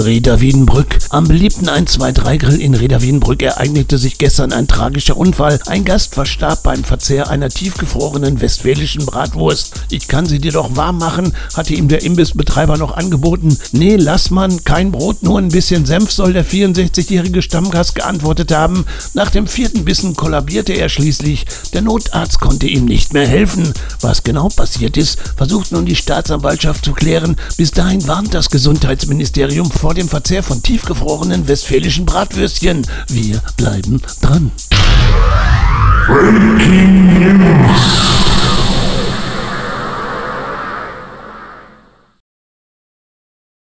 Reda Wiedenbrück. Am beliebten 1-2-3-Grill in Reda Wiedenbrück ereignete sich gestern ein tragischer Unfall. Ein Gast verstarb beim Verzehr einer tiefgefrorenen westfälischen Bratwurst. Ich kann sie dir doch warm machen, hatte ihm der Imbissbetreiber noch angeboten. Nee, lass man, kein Brot, nur ein bisschen Senf, soll der 64-jährige Stammgast geantwortet haben. Nach dem 4. Bissen kollabierte er schließlich. Der Notarzt konnte ihm nicht mehr helfen. Was genau passiert ist, versucht nun die Staatsanwaltschaft zu klären. Bis dahin warnt das Gesundheitsministerium vor dem Verzehr von tiefgefrorenen westfälischen Bratwürstchen. Wir bleiben dran. Breaking News.